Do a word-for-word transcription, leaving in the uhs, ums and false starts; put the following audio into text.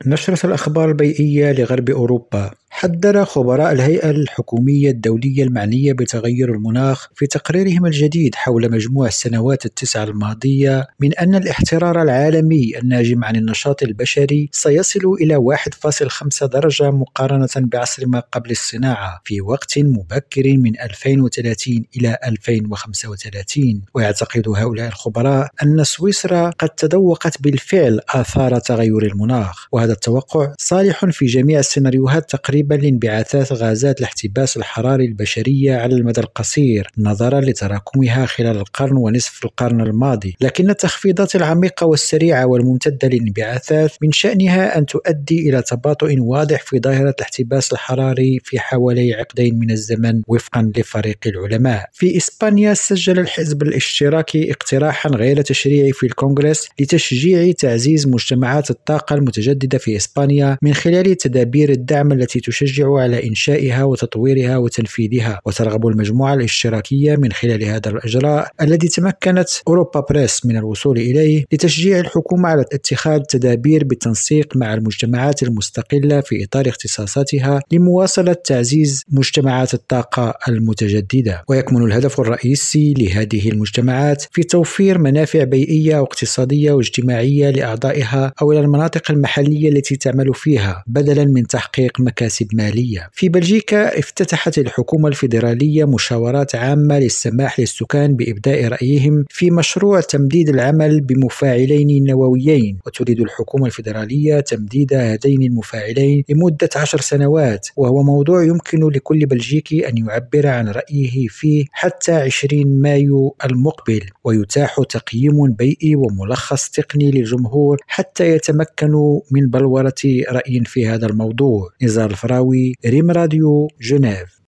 نشرة الأخبار البيئية لغرب أوروبا. حذر خبراء الهيئة الحكومية الدولية المعنية بتغير المناخ في تقريرهم الجديد حول مجموع السنوات التسع الماضية من أن الاحترار العالمي الناجم عن النشاط البشري سيصل إلى واحد فاصلة خمسة درجة مقارنة بعصر ما قبل الصناعة في وقت مبكر من ألفين وثلاثين إلى ألفين وخمسة وثلاثين. ويعتقد هؤلاء الخبراء أن سويسرا قد تذوقت بالفعل آثار تغير المناخ، وهذا التوقع صالح في جميع السيناريوهات تقريبا لانبعاثات غازات الاحتباس الحراري البشرية على المدى القصير نظرا لتراكمها خلال القرن ونصف القرن الماضي. لكن التخفيضات العميقة والسريعة والممتدة للانبعاثات من شأنها أن تؤدي إلى تباطؤ واضح في ظاهرة الاحتباس الحراري في حوالي عقدين من الزمن وفقا لفريق العلماء. في إسبانيا سجل الحزب الاشتراكي اقتراحا غير تشريعي في الكونغرس لتشجيع تعزيز مجتمعات الطاقة المتجددة في إسبانيا من خلال تدابير الدعم التي تشجع على إنشائها وتطويرها وتنفيذها. وترغب المجموعة الاشتراكية من خلال هذا الإجراء الذي تمكنت أوروبا بريس من الوصول إليه لتشجيع الحكومة على اتخاذ تدابير بالتنسيق مع المجتمعات المستقلة في إطار اختصاصاتها لمواصلة تعزيز مجتمعات الطاقة المتجددة. ويكمن الهدف الرئيسي لهذه المجتمعات في توفير منافع بيئية واقتصادية واجتماعية لأعضائها أو إلى المناطق المحلية التي تعمل فيها بدلا من تحقيق مكاسب مالية. في بلجيكا افتتحت الحكومة الفيدرالية مشاورات عامة للسماح للسكان بإبداء رأيهم في مشروع تمديد العمل بمفاعلين نوويين، وتريد الحكومة الفيدرالية تمديد هذين المفاعلين لمدة عشر سنوات، وهو موضوع يمكن لكل بلجيكي أن يعبر عن رأيه فيه حتى عشرين مايو المقبل، ويتاح تقييم بيئي وملخص تقني للجمهور حتى يتمكنوا من بلورة رأي في هذا الموضوع. نزار الفراوي، ريم راديو، جنيف.